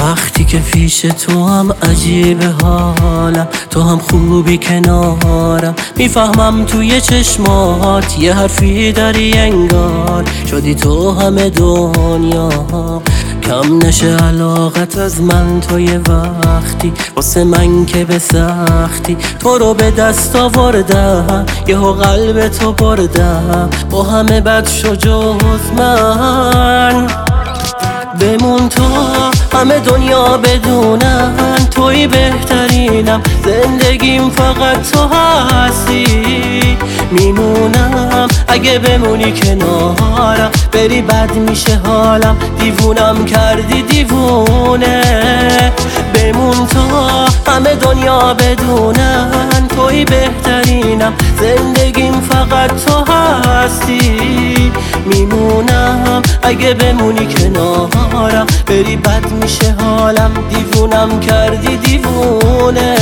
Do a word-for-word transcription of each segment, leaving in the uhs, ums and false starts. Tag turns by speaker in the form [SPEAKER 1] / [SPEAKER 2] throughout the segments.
[SPEAKER 1] وقتی که پیش تو هم عجیب حالم، تو هم خوبی کنارم، میفهمم توی چشمات یه حرفی داری انگار شدی تو همه دنیا. کم نشه علاقت از من تو یه وقتی واسه من که به سختی تو رو به دست آوردم، یهو قلب تو بردم با همه بد شو جز من. بمون تو همه دنیا بدونن توی بهترینم، زندگیم فقط تو هستی. میمونم اگه بمونی کنارم، بری بد میشه حالم، دیوونم کردی دیوونه. بمون تو همه دنیا بدونن توی بهترینم، زندگیم فقط تو هستی. میمونم اگه بمونی کنارم، بری بد میشه حالم، دیوونم کردی دیوونه.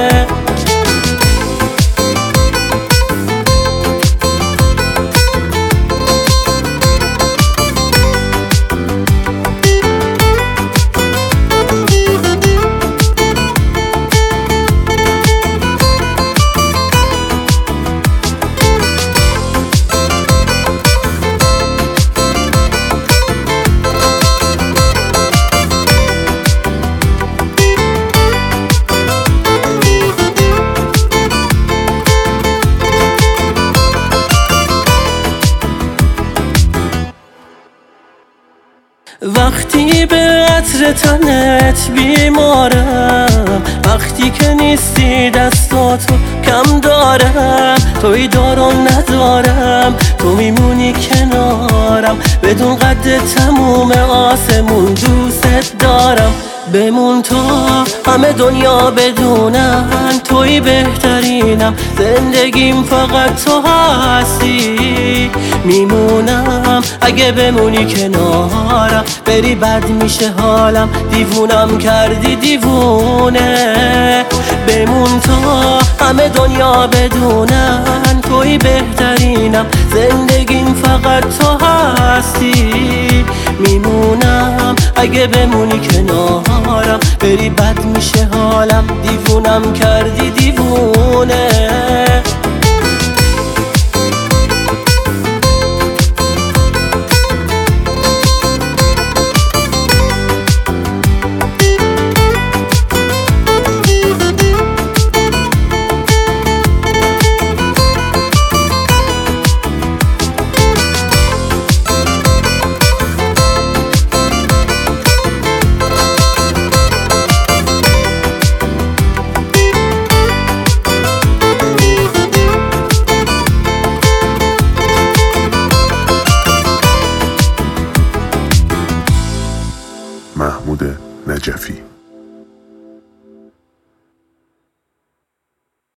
[SPEAKER 1] وقتی به عطر تنت بیمارم، وقتی که نیستی دستاتو کم دارم، توی دارو ندارم، تو میمونی کنارم، بدون قد تموم آسمون دوست دارم. بمون تو همه دنیا بدونن توی بهترینم، زندگیم فقط تو هستی. میمونم اگه بمونی کنارم، بری بد میشه حالم، دیوونم کردی دیوونه. بمون تو همه دنیا بدونن توی بهترینم، زندگیم فقط تو هستی. میمونم اگه بمونی کنارم، بری بد میشه حالم، دیوونم کردی دیوونه.
[SPEAKER 2] محمود نجفی.